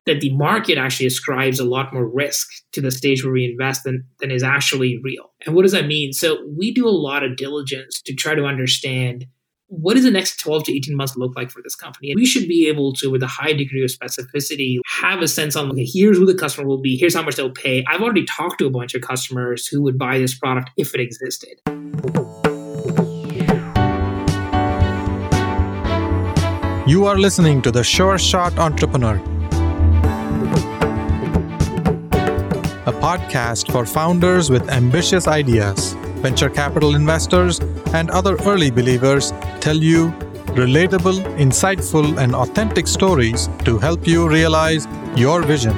that the market actually ascribes a lot more risk to the stage where we invest than is actually real. And what does that mean? So we do a lot of diligence to try to understand what does the next 12 to 18 months look like for this company? We should be able to, with a high degree of specificity, have a sense on, okay, here's who the customer will be, here's how much they'll pay. I've already talked to a bunch of customers who would buy this product if it existed. You are listening to The Sure Shot Entrepreneur, a podcast for founders with ambitious ideas. Venture capital investors and other early believers tell you relatable, insightful, and authentic stories to help you realize your vision.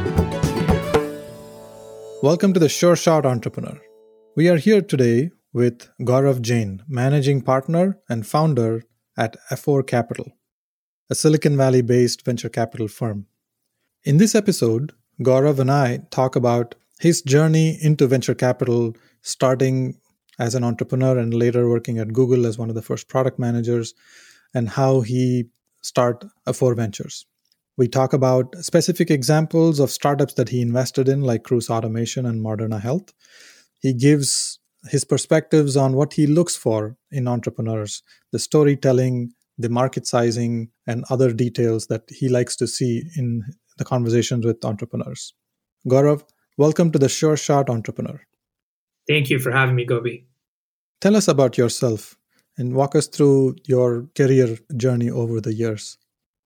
Welcome to The Sure Shot Entrepreneur. We are here today with Gaurav Jain, managing partner and founder at F4 Capital, a Silicon Valley-based venture capital firm. In this episode, Gaurav and I talk about his journey into venture capital, starting as an entrepreneur and later working at Google as one of the first product managers, and how he started F4 Ventures. We talk about specific examples of startups that he invested in, like Cruise Automation and Moderna Health. He gives his perspectives on what he looks for in entrepreneurs, the storytelling, the market sizing, and other details that he likes to see in the conversations with entrepreneurs. Gaurav, welcome to The Sure Shot Entrepreneur. Thank you for having me, Gopi. Tell us about yourself and walk us through your career journey over the years.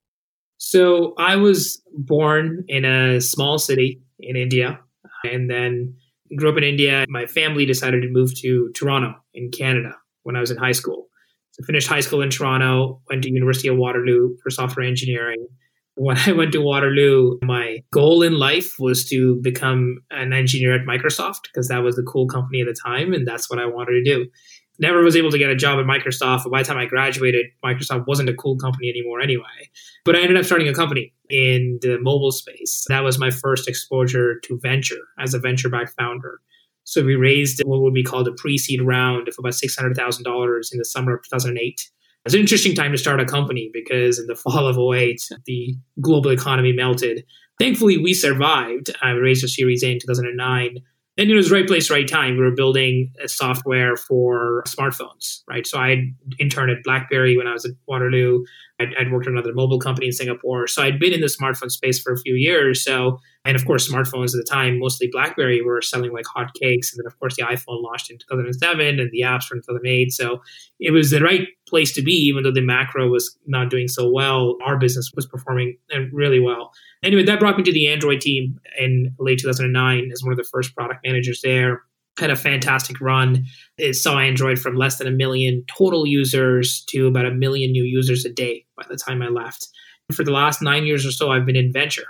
So I was born in a small city in India and then grew up in India. My family decided to move to Toronto in Canada when I was in high school. So finished high school in Toronto, went to University of Waterloo for software engineering. When I went to Waterloo, my goal in life was to become an engineer at Microsoft because that was the cool company at the time, and that's what I wanted to do. Never was able to get a job at Microsoft, but by the time I graduated, Microsoft wasn't a cool company anymore anyway. But I ended up starting a company in the mobile space. That was my first exposure to venture as a venture-backed founder. So we raised what would be called a pre-seed round of about $600,000 in the summer of 2008. It's an interesting time to start a company because in the fall of 2008, the global economy melted. Thankfully, we survived. I raised a Series A in 2009. And it was right place, right time. We were building a software for smartphones, right? So I had interned at BlackBerry when I was at Waterloo. I'd worked at another mobile company in Singapore. So I'd been in the smartphone space for a few years. And of course, smartphones at the time, mostly BlackBerry, were selling like hotcakes. And then, of course, the iPhone launched in 2007 and the apps were in 2008. So it was the right place to be, even though the macro was not doing so well. Our business was performing really well. Anyway, that brought me to the Android team in late 2009 as one of the first product managers there. Had a fantastic run. It saw Android from less than 1 million total users to about 1 million new users a day by the time I left. For the last 9 years or so, I've been in venture.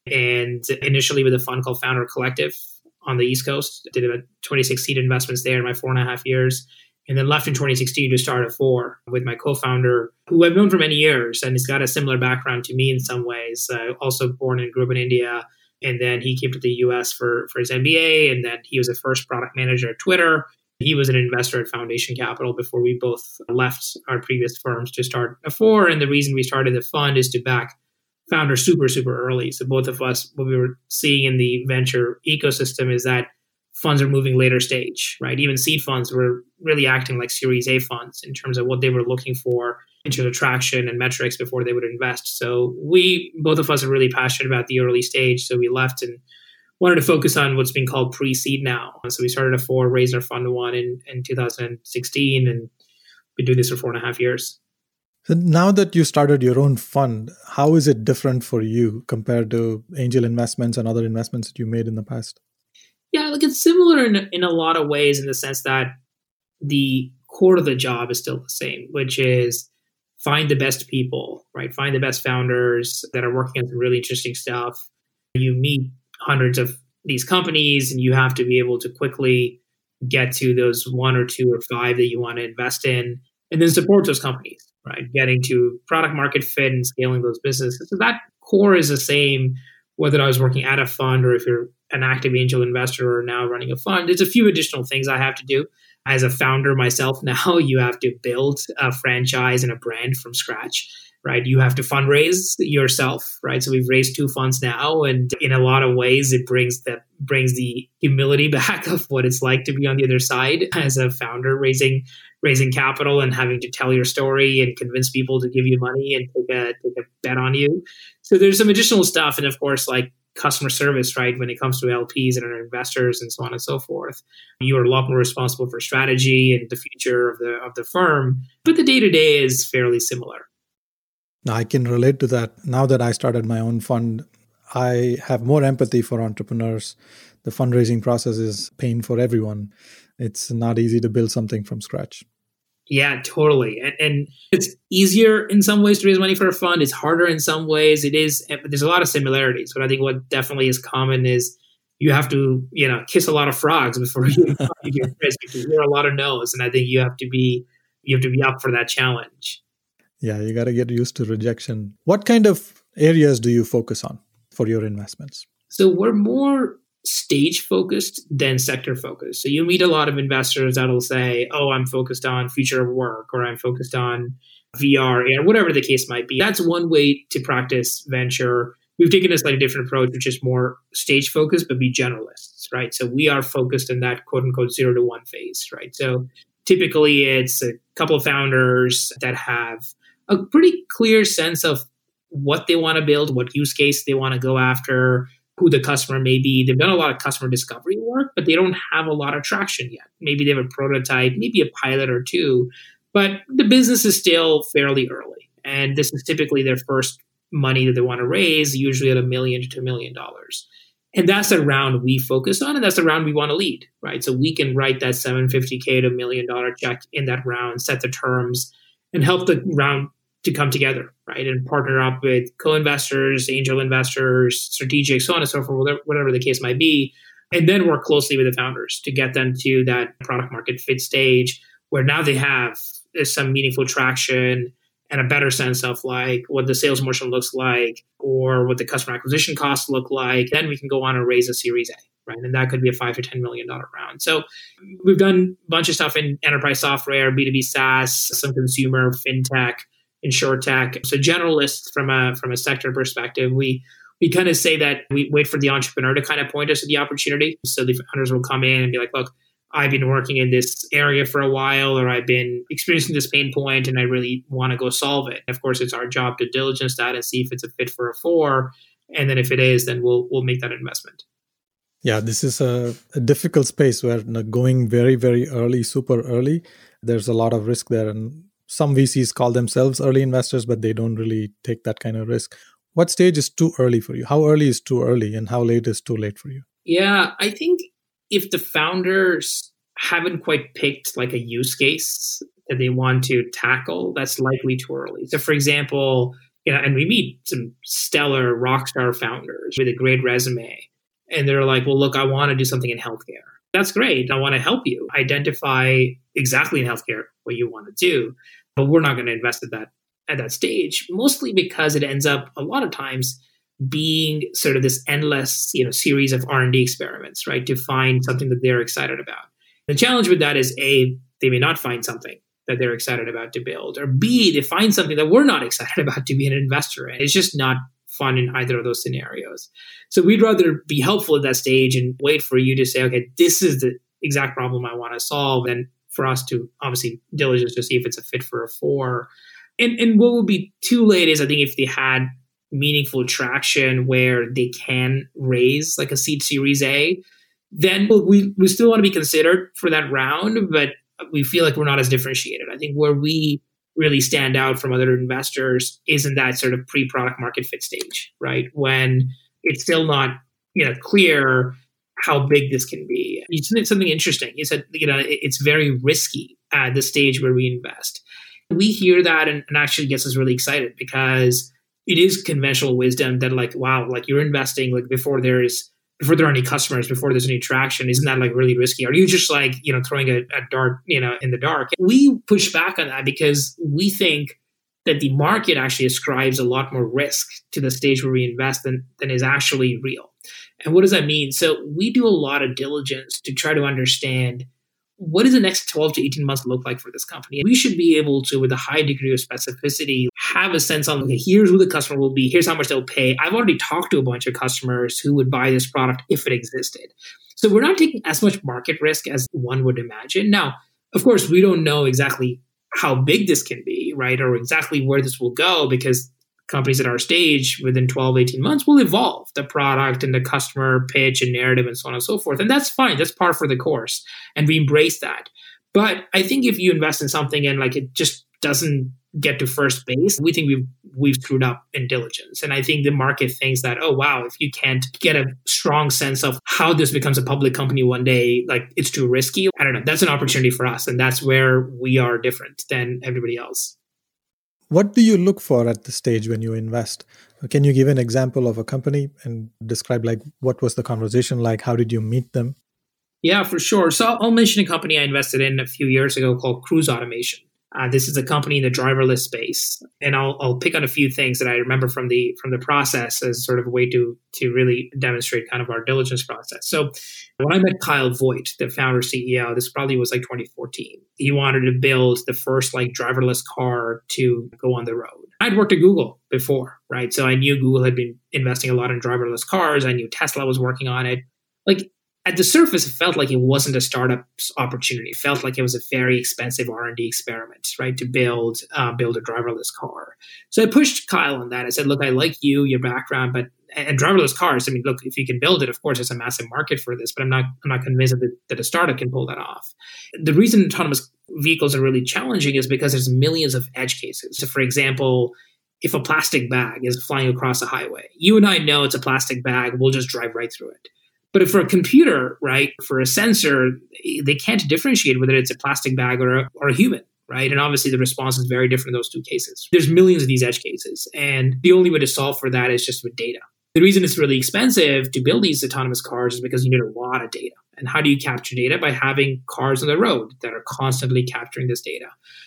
And initially with a fund called Founder Collective on the East Coast. Did about 26 seed investments there in my 4.5 years. And then left in 2016 to start F4 with my co-founder, who I've known for many years. And he's got a similar background to me in some ways. Also born and grew up in India. And then he came to the US for his MBA. And then he was the first product manager at Twitter. He was an investor at Foundation Capital before we both left our previous firms to start F4. And the reason we started the fund is to back founders super, super early. So both of us, what we were seeing in the venture ecosystem is that funds are moving later stage, right? Even seed funds were really acting like Series A funds in terms of what they were looking for in terms of traction and metrics before they would invest. So both of us are really passionate about the early stage. So we left and wanted to focus on what's being called pre-seed now. So we started F4, raised our fund one in 2016, and been doing this for 4.5 years. So now that you started your own fund, how is it different for you compared to angel investments and other investments that you made in the past? Yeah, like it's similar in a lot of ways in the sense that the core of the job is still the same, which is find the best people, right? Find the best founders that are working on some really interesting stuff. You meet hundreds of these companies and you have to be able to quickly get to those 1 or 2 or 5 that you want to invest in and then support those companies, right? Getting to product market fit and scaling those businesses. So that core is the same, whether I was working at a fund or if you're an active angel investor or now running a fund. There's a few additional things I have to do. As a founder myself now, you have to build a franchise and a brand from scratch. right? You have to fundraise yourself, right? So we've raised 2 funds now, and in a lot of ways, it brings the humility back of what it's like to be on the other side as a founder, raising capital and having to tell your story and convince people to give you money and take a bet on you. So there's some additional stuff, and of course, like customer service, right? When it comes to LPs and our investors and so on and so forth, you are a lot more responsible for strategy and the future of the firm. But the day to day is fairly similar. Now, I can relate to that. Now that I started my own fund, I have more empathy for entrepreneurs. The fundraising process is pain for everyone. It's not easy to build something from scratch. Yeah, totally. And it's easier in some ways to raise money for a fund. It's harder in some ways. It is. There's a lot of similarities. But I think what definitely is common is you have to, kiss a lot of frogs before you get risk. You hear a lot of no's. And I think you have to be up for that challenge. Yeah, you got to get used to rejection. What kind of areas do you focus on for your investments? So we're more stage focused than sector focused. So you meet a lot of investors that'll say, oh, I'm focused on future of work, or I'm focused on VR, or whatever the case might be. That's one way to practice venture. We've taken a slightly different approach, which is more stage focused, but be generalists, right? So we are focused in that quote unquote 0 to 1 phase, right? So typically it's a couple of founders that have a pretty clear sense of what they want to build, what use case they want to go after, who the customer may be. They've done a lot of customer discovery work, but they don't have a lot of traction yet. Maybe they have a prototype, maybe a pilot or two, but the business is still fairly early. And this is typically their first money that they want to raise, usually at $1 million to $2 million. And that's the round we focus on, and that's the round we want to lead, right? So we can write that $750K to $1 million check in that round, set the terms, and help the round to come together, right? And partner up with co-investors, angel investors, strategics, so on and so forth, whatever the case might be. And then work closely with the founders to get them to that product market fit stage where now they have some meaningful traction and a better sense of like what the sales motion looks like or what the customer acquisition costs look like. Then we can go on and raise a Series A, right? And that could be a $5 to $10 million round. So we've done a bunch of stuff in enterprise software, B2B SaaS, some consumer, fintech, insurtech. So generalists from a sector perspective, we kind of say that we wait for the entrepreneur to kind of point us to the opportunity. So the founders will come in and be like, look, I've been working in this area for a while, or I've been experiencing this pain point and I really want to go solve it. Of course, it's our job to diligence that and see if it's a fit for a four. And then if it is, then we'll make that investment. Yeah, this is a difficult space where going very, very early, super early, there's a lot of risk there. And some VCs call themselves early investors, but they don't really take that kind of risk. What stage is too early for you? How early is too early and how late is too late for you? Yeah, I think if the founders haven't quite picked like a use case that they want to tackle, that's likely too early. So for example, and we meet some stellar rock star founders with a great resume. And they're like, well, look, I want to do something in healthcare. That's great. I want to help you identify exactly in healthcare what you want to do. But we're not going to invest at that stage, mostly because it ends up a lot of times being sort of this endless, series of R&D experiments, right? To find something that they're excited about. The challenge with that is A, they may not find something that they're excited about to build, or B, they find something that we're not excited about to be an investor in. It's just not fun in either of those scenarios. So we'd rather be helpful at that stage and wait for you to say, okay, this is the exact problem I want to solve, and for us to obviously diligence to see if it's a fit for a four. And what would be too late is I think if they had meaningful traction where they can raise like a seed Series A, then we still want to be considered for that round, but we feel like we're not as differentiated. I think where we really stand out from other investors is in that sort of pre-product market fit stage, right? When it's still not clear how big this can be. You said something interesting. You said it's very risky at the stage where we invest. We hear that and actually gets us really excited because it is conventional wisdom that like, wow, like you're investing like before there are any customers, before there's any traction. Isn't that like really risky? Are you just like, throwing a dart, in the dark? We push back on that because we think that the market actually ascribes a lot more risk to the stage where we invest than is actually real. And what does that mean? So we do a lot of diligence to try to understand what does the next 12 to 18 months look like for this company? We should be able to, with a high degree of specificity, have a sense on, okay, here's who the customer will be, here's how much they'll pay. I've already talked to a bunch of customers who would buy this product if it existed. So we're not taking as much market risk as one would imagine. Now, of course, we don't know exactly how big this can be, right? Or exactly where this will go, because companies at our stage within 12, 18 months will evolve the product and the customer pitch and narrative and so on and so forth. And that's fine. That's par for the course. And we embrace that. But I think if you invest in something and like it just doesn't get to first base, we think we've screwed up in diligence. And I think the market thinks that, oh, wow, if you can't get a strong sense of how this becomes a public company one day, like it's too risky. I don't know. That's an opportunity for us. And that's where we are different than everybody else. What do you look for at this stage when you invest? Can you give an example of a company and describe like what was the conversation like? How did you meet them? Yeah, for sure. So I'll mention a company I invested in a few years ago called Cruise Automation. This is a company in the driverless space, and I'll pick on a few things that I remember from the process as sort of a way to really demonstrate kind of our diligence process. So when I met Kyle Voigt, the founder CEO, this probably was like 2014. He wanted to build the first like driverless car to go on the road. I'd worked at Google before, right? So I knew Google had been investing a lot in driverless cars. I knew Tesla was working on it. Like, at the surface, it felt like it wasn't a startup's opportunity. It felt like it was a very expensive R&D experiment, right, to build a driverless car. So I pushed Kyle on that. I said, look, I like you, your background, and driverless cars, I mean, look, if you can build it, of course, it's a massive market for this, but I'm not convinced that a startup can pull that off. The reason autonomous vehicles are really challenging is because there's millions of edge cases. So, for example, if a plastic bag is flying across a highway, you and I know it's a plastic bag, we'll just drive right through it. But if for a computer, right, for a sensor, they can't differentiate whether it's a plastic bag or a human, right? And obviously the response is very different in those two cases. There's millions of these edge cases. And the only way to solve for that is just with data. The reason it's really expensive to build these autonomous cars is because you need a lot of data. And how do you capture data? By having cars on the road that are constantly capturing this data.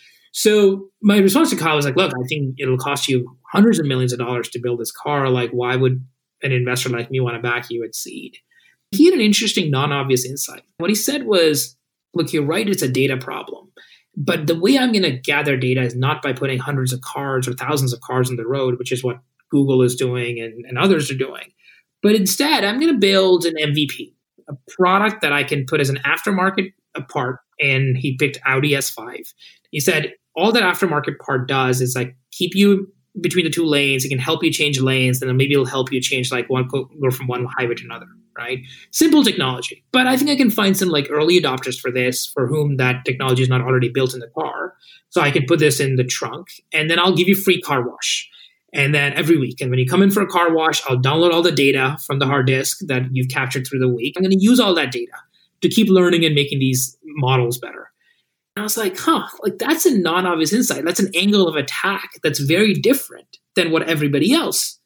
So my response to Kyle was like, look, I think it'll cost you hundreds of millions of dollars to build this car. Like, why would an investor like me want to back you at seed? He had an interesting, non-obvious insight. What he said was, look, you're right, it's a data problem. But the way I'm going to gather data is not by putting hundreds of cars or thousands of cars on the road, which is what Google is doing and others are doing. But instead, I'm going to build an MVP, a product that I can put as an aftermarket part. And he picked Audi S5. He said, all that aftermarket part does is like keep you between the two lanes. It can help you change lanes, and then maybe it'll help you change like go from one highway to another, right? Simple technology. But I think I can find some like early adopters for this for whom that technology is not already built in the car. So I can put this in the trunk, and then I'll give you free car wash. And then every week, and when you come in for a car wash, I'll download all the data from the hard disk that you've captured through the week. I'm going to use all that data to keep learning and making these models better. And I was like, like that's a non-obvious insight. That's an angle of attack that's very different than what everybody else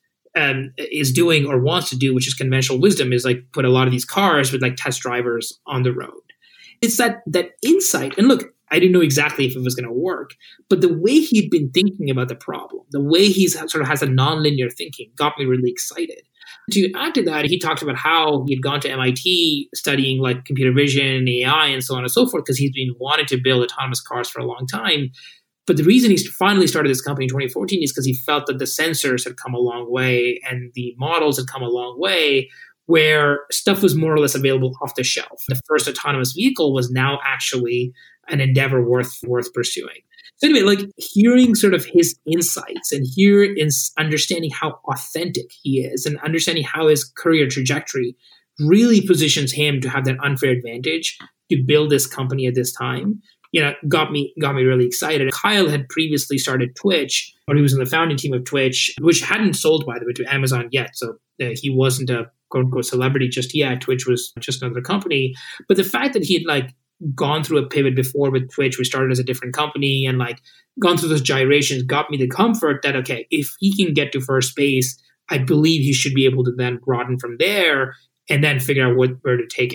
is doing or wants to do, which is conventional wisdom, is like put a lot of these cars with like test drivers on the road. It's that insight. And look, I didn't know exactly if it was going to work, but the way he'd been thinking about the problem, the way he's sort of has a nonlinear thinking got me really excited. To add to that, he talked about how he'd gone to MIT studying like computer vision, AI, and so on and so forth, because he's been wanting to build autonomous cars for a long time. But the reason he's finally started this company in 2014 is because he felt that the sensors had come a long way and the models had come a long way, where stuff was more or less available off the shelf. The first autonomous vehicle was now actually an endeavor worth pursuing. So anyway, like hearing sort of his insights and understanding how authentic he is and understanding how his career trajectory really positions him to have that unfair advantage to build this company at this time, got me really excited. Kyle had previously started Twitch, or he was in the founding team of Twitch, which hadn't sold, by the way, to Amazon yet. So he wasn't a quote unquote celebrity just yet. Twitch was just another company. But the fact that he had like gone through a pivot before with Twitch, we started as a different company, and like gone through those gyrations got me the comfort that, okay, if he can get to first base, I believe he should be able to then broaden from there and then figure out where to take it.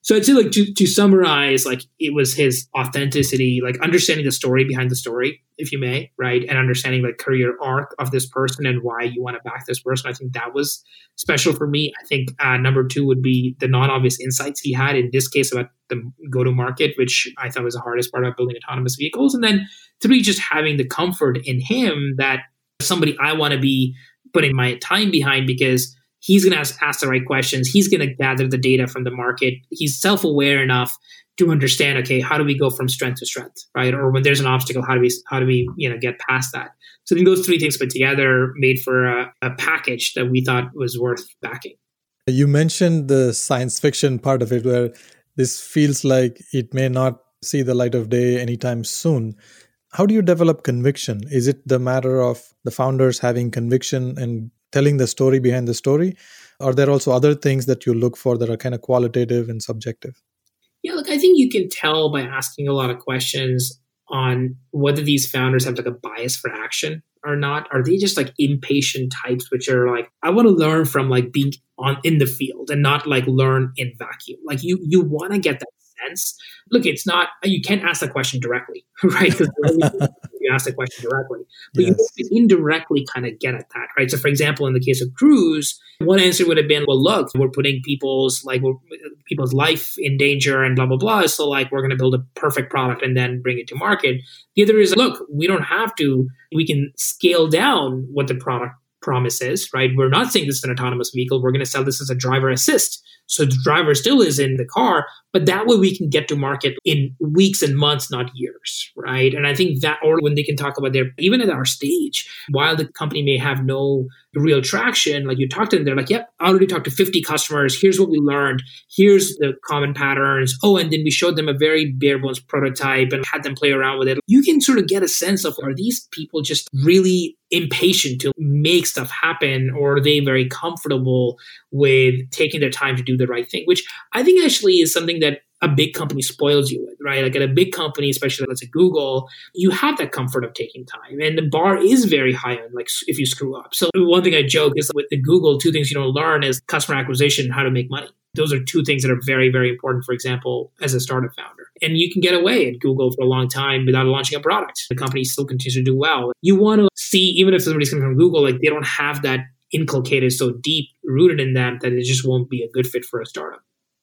So I'd say like to summarize, like it was his authenticity, like understanding the story behind the story, if you may, right? And understanding like career arc of this person and why you want to back this person. I think that was special for me. I think number two would be the non-obvious insights he had in this case about the go-to-market, which I thought was the hardest part about building autonomous vehicles. And then three, just having the comfort in him that somebody I want to be putting my time behind because he's going to ask the right questions. He's going to gather the data from the market. He's self-aware enough to understand, okay, how do we go from strength to strength, right? Or when there's an obstacle, how do we get past that? So I think those three things put together made for a package that we thought was worth backing. You mentioned the science fiction part of it, where this feels like it may not see the light of day anytime soon. How do you develop conviction? Is it the matter of the founders having conviction and telling the story behind the story? Are there also other things that you look for that are kind of qualitative and subjective? Yeah, look, I think you can tell by asking a lot of questions on whether these founders have like a bias for action or not. Are they just like impatient types, which are like, I want to learn from like being in the field and not like learn in vacuum. Like you want to get that sense. Look, it's not, you can't ask the question directly, right? Because you ask the question directly, but you indirectly kind of get at that, right? So for example, in the case of Cruise, one answer would have been, well, look, we're putting people's life in danger and blah, blah, blah. So like, we're going to build a perfect product and then bring it to market. The other is, look, we don't have to, we can scale down what the product promise is, right? We're not saying this is an autonomous vehicle. We're going to sell this as a driver assist. So the driver still is in the car, but that way we can get to market in weeks and months, not years, right? And I think that, or when they can talk about even at our stage, while the company may have no real traction, like you talk to them, they're like, yep, I already talked to 50 customers. Here's what we learned. Here's the common patterns. Oh, and then we showed them a very bare bones prototype and had them play around with it. You can sort of get a sense of, are these people just really impatient to make stuff happen, or are they very comfortable with taking their time to do the right thing, which I think actually is something that a big company spoils you with, right? Like at a big company, especially let's say Google, you have that comfort of taking time, and the bar is very high on like if you screw up. So one thing I joke is with the Google, two things you don't learn is customer acquisition and how to make money. Those are two things that are very, very important, for example, as a startup founder. And you can get away at Google for a long time without launching a product. The company still continues to do well. You want to see, even if somebody's coming from Google, like they don't have that inculcated so deep rooted in them that it just won't be a good fit for a startup.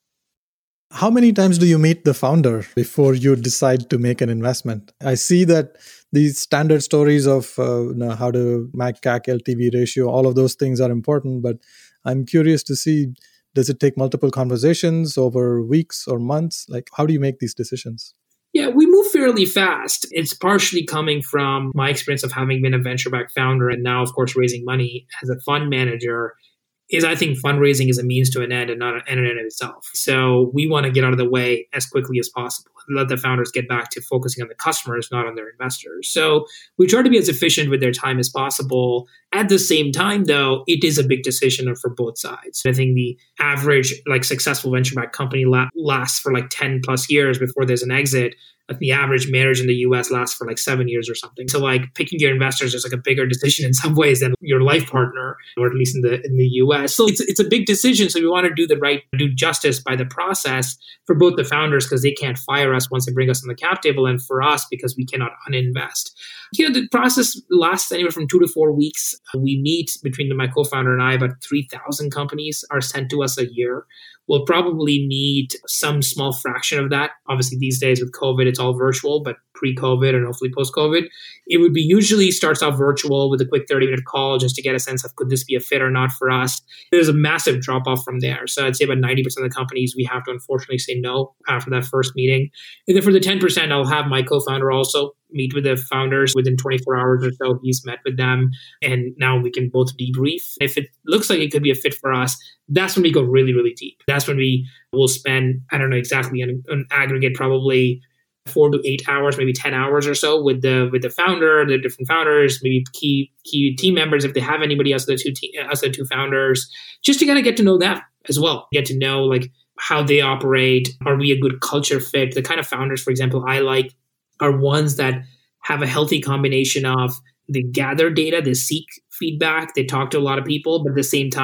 How many times do you meet the founder before you decide to make an investment? I see that these standard stories of how to CAC LTV ratio, all of those things are important, but I'm curious to see, does it take multiple conversations over weeks or months? Like, how do you make these decisions? Yeah, we move fairly fast. It's partially coming from my experience of having been a venture-backed founder and now, of course, raising money as a fund manager. Is I think fundraising is a means to an end and not an end in itself. So we want to get out of the way as quickly as possible and let the founders get back to focusing on the customers, not on their investors. So we try to be as efficient with their time as possible. At the same time, though, it is a big decision for both sides. I think the average successful venture-backed company lasts for 10 plus years before there's an exit. The average marriage in the US lasts for 7 years or something. So picking your investors is a bigger decision in some ways than your life partner, or at least in the US. So it's a big decision. So we want to do justice by the process for both the founders, because they can't fire us once they bring us on the cap table, and for us because we cannot uninvest. The process lasts anywhere from 2 to 4 weeks. We meet between my co-founder and I, about 3,000 companies are sent to us a year. We'll probably need some small fraction of that. Obviously, these days with COVID, it's all virtual, but pre-COVID and hopefully post-COVID, it would be usually starts off virtual with a quick 30-minute call just to get a sense of could this be a fit or not for us. There's a massive drop-off from there. So I'd say about 90% of the companies, we have to unfortunately say no after that first meeting. And then for the 10%, I'll have my co-founder also meet with the founders within 24 hours or so. He's met with them, and now we can both debrief. If it looks like it could be a fit for us, that's when we go really, really deep. That's when we will spend, I don't know exactly, an aggregate probably 4 to 8 hours, maybe 10 hours or so with the founder, the different founders, maybe key team members if they have anybody else, the two founders, just to kind of get to know them as well. Get to know how they operate. Are we a good culture fit? The kind of founders, for example, I like are ones that have a healthy combination of they gather data, they seek feedback, they talk to a lot of people, but at the same time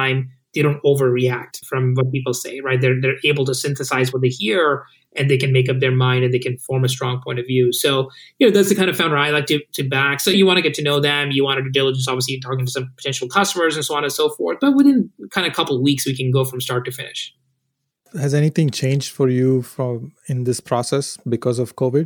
they don't overreact from what people say, right? They're able to synthesize what they hear and they can make up their mind and they can form a strong point of view. So, that's the kind of founder I like to back. So you want to get to know them. You want to do diligence, obviously talking to some potential customers and so on and so forth. But within kind of a couple of weeks, we can go from start to finish. Has anything changed for you in this process because of COVID?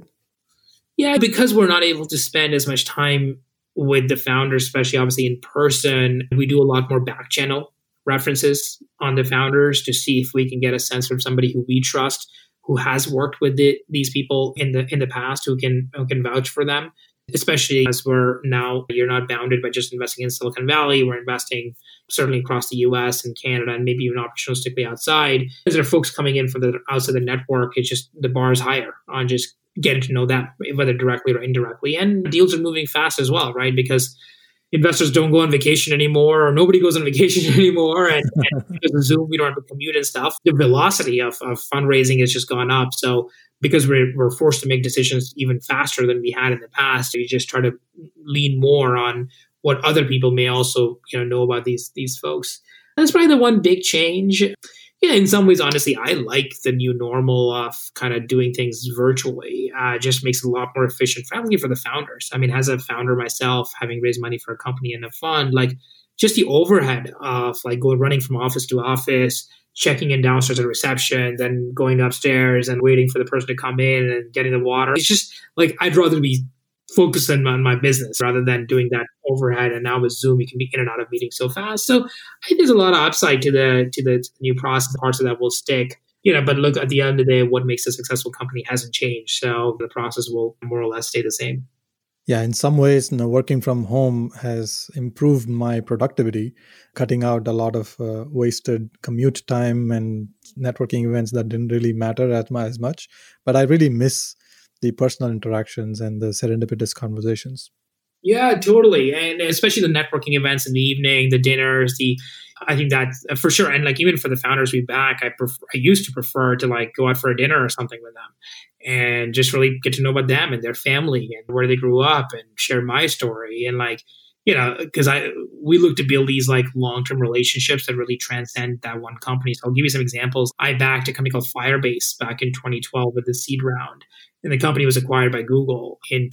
Yeah, because we're not able to spend as much time with the founders, especially obviously in person, we do a lot more back channel references on the founders to see if we can get a sense from somebody who we trust, who has worked with these people in the past, who can vouch for them. Especially as you're not bounded by just investing in Silicon Valley. We're investing certainly across the US and Canada and maybe even opportunistically outside. As there are folks coming in from the outside the network, it's just the bar is higher on just getting to know them, whether directly or indirectly. And deals are moving fast as well, right? Because investors don't go on vacation anymore, or nobody goes on vacation anymore. And because of Zoom, we don't have to commute and stuff. The velocity of fundraising has just gone up. So because we're forced to make decisions even faster than we had in the past, we just try to lean more on what other people may also know about these folks. And that's probably the one big change. Yeah, in some ways, honestly, I like the new normal of kind of doing things virtually. It just makes it a lot more efficient, frankly, for the founders. I mean, as a founder myself, having raised money for a company and a fund, like just the overhead of like running from office to office, checking in downstairs at reception, then going upstairs and waiting for the person to come in and getting the water. It's just like, I'd rather be focused on my business rather than doing that overhead. And now with Zoom, you can be in and out of meetings so fast. So I think there's a lot of upside to the new process. Parts of that will stick. But look, at the end of the day, what makes a successful company hasn't changed. So the process will more or less stay the same. Yeah, in some ways, working from home has improved my productivity, cutting out a lot of wasted commute time and networking events that didn't really matter as much. But I really miss the personal interactions and the serendipitous conversations. Yeah, totally. And especially the networking events in the evening, the dinners, I think that for sure. And like, even for the founders we back, I used to prefer to like go out for a dinner or something with them and just really get to know about them and their family and where they grew up and share my story. And like, because we look to build these like long-term relationships that really transcend that one company. So I'll give you some examples. I backed a company called Firebase back in 2012 with the seed round. And the company was acquired by Google in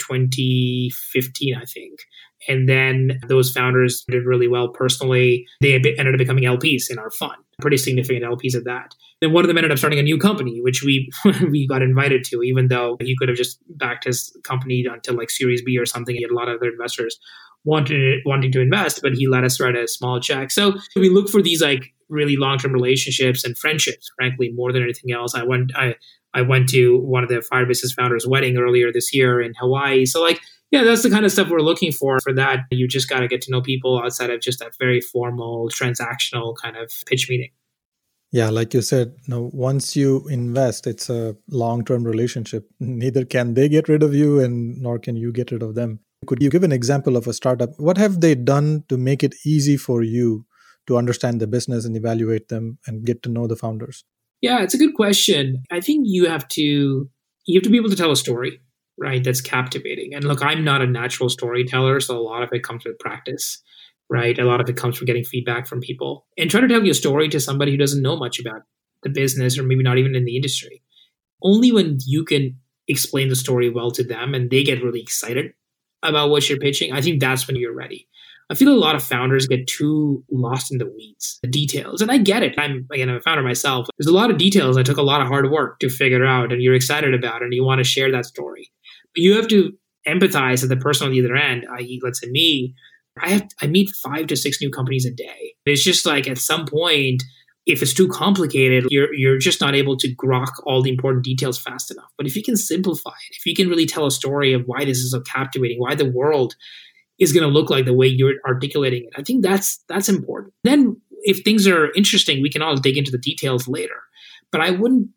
2015, I think. And then those founders did really well personally. They ended up becoming LPs in our fund, pretty significant LPs at that. Then one of them ended up starting a new company, which we got invited to, even though he could have just backed his company until like Series B or something. He had a lot of other investors wanting to invest, but he let us write a small check. So we look for these like really long-term relationships and friendships, frankly, more than anything else. I went to one of the Firebase's founders' wedding earlier this year in Hawaii. So like, yeah, that's the kind of stuff we're looking for. For that, you just got to get to know people outside of just that very formal, transactional kind of pitch meeting. Yeah, like you said, once you invest, it's a long-term relationship. Neither can they get rid of you and nor can you get rid of them. Could you give an example of a startup? What have they done to make it easy for you to understand the business and evaluate them and get to know the founders? Yeah, it's a good question. I think you have to be able to tell a story, right? That's captivating. And look, I'm not a natural storyteller, so a lot of it comes with practice, right? A lot of it comes from getting feedback from people. And try to tell your story to somebody who doesn't know much about the business or maybe not even in the industry. Only when you can explain the story well to them and they get really excited about what you're pitching, I think that's when you're ready. I feel a lot of founders get too lost in the weeds, the details. And I get it. I'm a founder myself. There's a lot of details. I took a lot of hard work to figure out and you're excited about it and you want to share that story. But you have to empathize with the person on the other end, i.e., let's say me. I meet 5 to 6 new companies a day. It's just like at some point, if it's too complicated, you're just not able to grok all the important details fast enough. But if you can simplify it, if you can really tell a story of why this is so captivating, why the world is going to look like the way you're articulating it, I think that's important. Then if things are interesting, we can all dig into the details later. But I wouldn't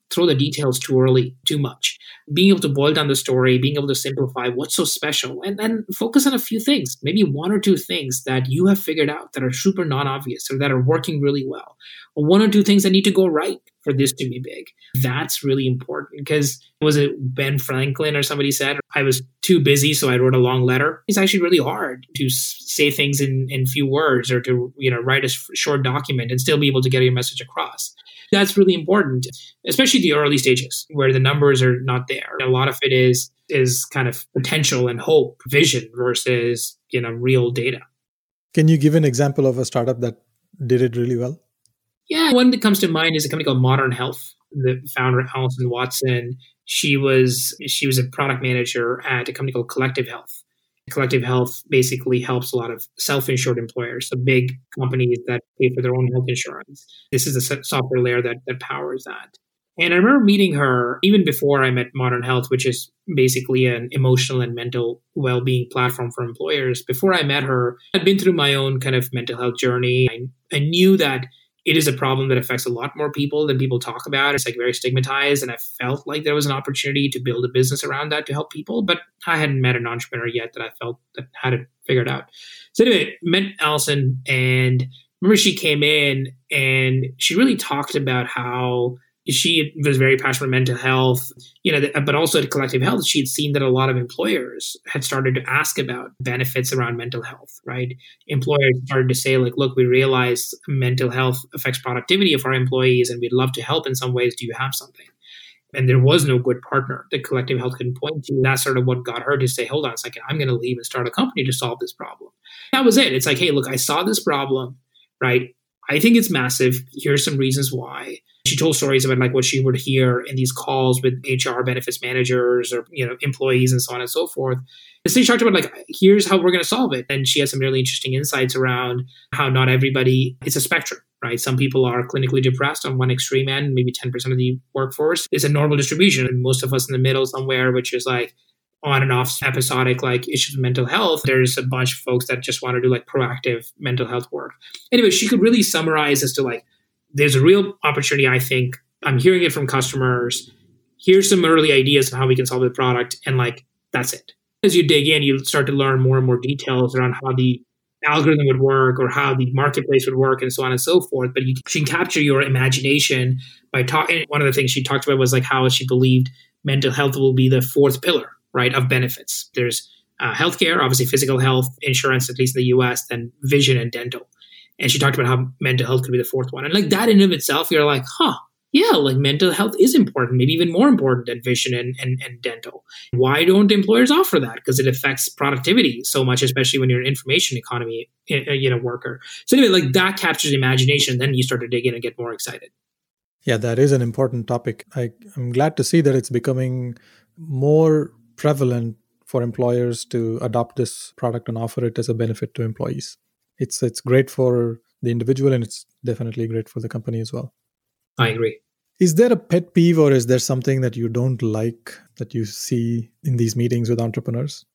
throw the details too early, too much. Being able to boil down the story, being able to simplify what's so special, and then focus on a few things, maybe one or two things that you have figured out that are super non-obvious or that are working really well, or one or two things that need to go right for this to be big. That's really important because was it Ben Franklin or somebody said, I was too busy, so I wrote a long letter. It's actually really hard to say things in few words or to write a short document and still be able to get your message across. That's really important, especially the early stages where the numbers are not there. A lot of it is kind of potential and hope, vision versus real data. Can you give an example of a startup that did it really well? Yeah, one that comes to mind is a company called Modern Health. The founder, Alison Watson, she was a product manager at a company called Collective Health. Collective Health basically helps a lot of self-insured employers, so big companies that pay for their own health insurance. This is the software layer that powers that. And I remember meeting her even before I met Modern Health, which is basically an emotional and mental well-being platform for employers. Before I met her, I'd been through my own kind of mental health journey. I knew that it is a problem that affects a lot more people than people talk about. It's like very stigmatized. And I felt like there was an opportunity to build a business around that to help people. But I hadn't met an entrepreneur yet that I felt that had it figured out. So anyway, met Alison, and remember she came in and she really talked about how she was very passionate about mental health, but also at Collective Health, she had seen that a lot of employers had started to ask about benefits around mental health, right? Employers started to say, like, look, we realize mental health affects productivity of our employees and we'd love to help in some ways. Do you have something? And there was no good partner that Collective Health could point to. That's sort of what got her to say, hold on a second, I'm going to leave and start a company to solve this problem. That was it. It's like, hey, look, I saw this problem, right? I think it's massive. Here's some reasons why. She told stories about like what she would hear in these calls with HR benefits managers or employees and so on and so forth. And so she talked about like, here's how we're going to solve it. And she has some really interesting insights around how not everybody, it's a spectrum, right? Some people are clinically depressed on one extreme end, maybe 10% of the workforce. It's a normal distribution. And most of us in the middle somewhere, which is like on and off episodic like issues with mental health. There's a bunch of folks that just want to do like proactive mental health work. Anyway, she could really summarize as to like, there's a real opportunity, I think. I'm hearing it from customers. Here's some early ideas of how we can solve the product. And like, that's it. As you dig in, you start to learn more and more details around how the algorithm would work or how the marketplace would work and so on and so forth. But she can capture your imagination by talking. One of the things she talked about was like how she believed mental health will be the fourth pillar, right, of benefits. There's healthcare, obviously physical health, insurance, at least in the US, then vision and dental. And she talked about how mental health could be the fourth one. And like that in and of itself, you're like, yeah, like mental health is important, maybe even more important than vision and dental. Why don't employers offer that? Because it affects productivity so much, especially when you're an information economy worker. So anyway, like that captures imagination. Then you start to dig in and get more excited. Yeah, that is an important topic. I'm glad to see that it's becoming more prevalent for employers to adopt this product and offer it as a benefit to employees. It's great for the individual and it's definitely great for the company as well. I agree. Is there a pet peeve or is there something that you don't like that you see in these meetings with entrepreneurs?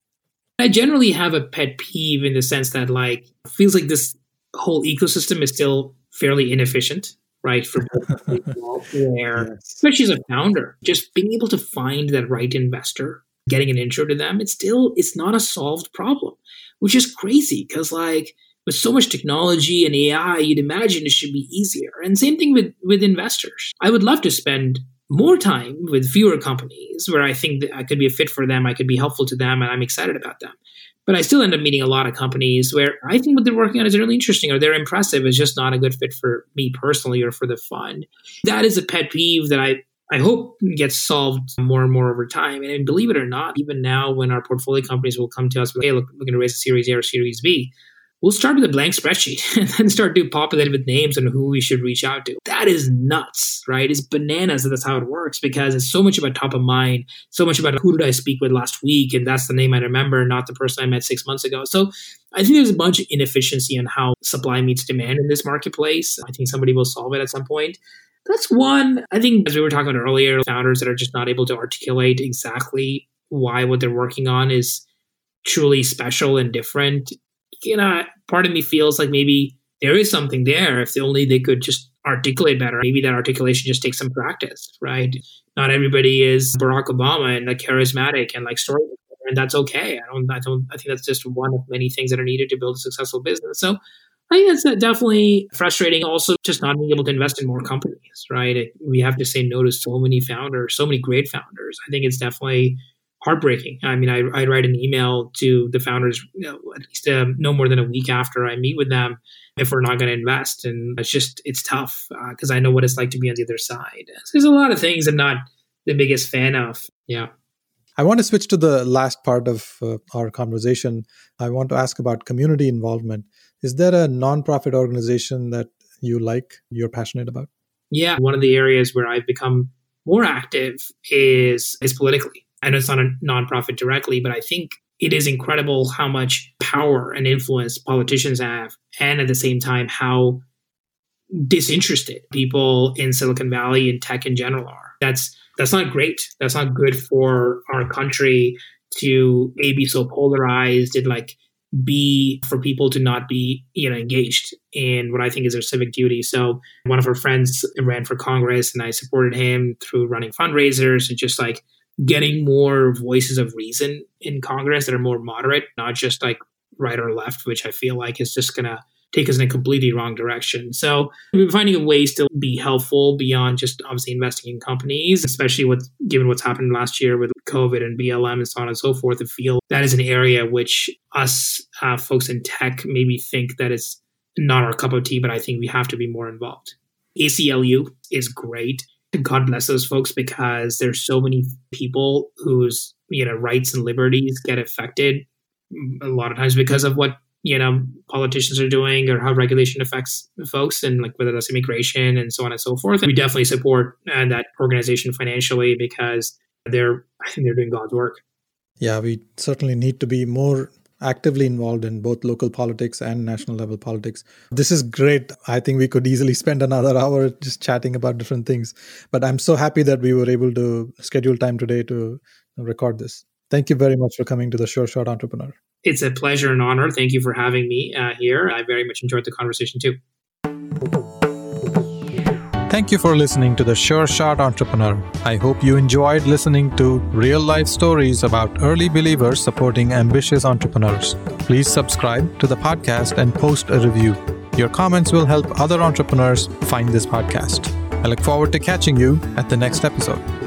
I generally have a pet peeve in the sense that like it feels like this whole ecosystem is still fairly inefficient, right? For people where, yes, especially as a founder, just being able to find that right investor, getting an intro to them, it's not a solved problem, which is crazy because like with so much technology and AI, you'd imagine it should be easier. And same thing with investors. I would love to spend more time with fewer companies where I think that I could be a fit for them, I could be helpful to them, and I'm excited about them. But I still end up meeting a lot of companies where I think what they're working on is really interesting or they're impressive. It's just not a good fit for me personally or for the fund. That is a pet peeve that I hope gets solved more and more over time. And believe it or not, even now when our portfolio companies will come to us, hey, look, we're going to raise a Series A or Series B, we'll start with a blank spreadsheet and then start to populate it with names on who we should reach out to. That is nuts, right? It's bananas that that's how it works because it's so much about top of mind, so much about who did I speak with last week, and that's the name I remember, not the person I met 6 months ago. So I think there's a bunch of inefficiency in how supply meets demand in this marketplace. I think somebody will solve it at some point. That's one. I think, as we were talking about earlier, founders that are just not able to articulate exactly why what they're working on is truly special and different. Part of me feels like maybe there is something there if only they could just articulate better. Maybe that articulation just takes some practice, right? Not everybody is Barack Obama and like charismatic and like story, and that's okay. I think that's just one of many things that are needed to build a successful business. So I think that's definitely frustrating. Also, just not being able to invest in more companies, right? We have to say no to so many founders, so many great founders. I think it's definitely heartbreaking. I mean, I write an email to the founders, at least no more than a week after I meet with them if we're not going to invest. And it's tough because I know what it's like to be on the other side. So there's a lot of things I'm not the biggest fan of. Yeah. I want to switch to the last part of our conversation. I want to ask about community involvement. Is there a nonprofit organization that you're passionate about? Yeah. One of the areas where I've become more active is politically. I know it's not a nonprofit directly, but I think it is incredible how much power and influence politicians have, and at the same time, how disinterested people in Silicon Valley and tech in general are. That's not great. That's not good for our country to be so polarized and for people to not be engaged in what I think is their civic duty. So one of our friends ran for Congress, and I supported him through running fundraisers and just getting more voices of reason in Congress that are more moderate, not just right or left, which I feel like is just going to take us in a completely wrong direction. So we've been finding ways to be helpful beyond just obviously investing in companies, especially given what's happened last year with COVID and BLM and so on and so forth. I feel that is an area which us folks in tech maybe think that it's not our cup of tea, but I think we have to be more involved. ACLU is great. God bless those folks, because there's so many people whose rights and liberties get affected a lot of times because of what politicians are doing or how regulation affects folks, and whether that's immigration and so on and so forth. And we definitely support that organization financially because I think they're doing God's work. Yeah, we certainly need to be more actively involved in both local politics and national level politics. This is great. I think we could easily spend another hour just chatting about different things, but I'm so happy that we were able to schedule time today to record this. Thank you very much for coming to the Sure Shot Entrepreneur. It's a pleasure and honor. Thank you for having me here. I very much enjoyed the conversation too. Thank you for listening to the Sure Shot Entrepreneur. I hope you enjoyed listening to real-life stories about early believers supporting ambitious entrepreneurs. Please subscribe to the podcast and post a review. Your comments will help other entrepreneurs find this podcast. I look forward to catching you at the next episode.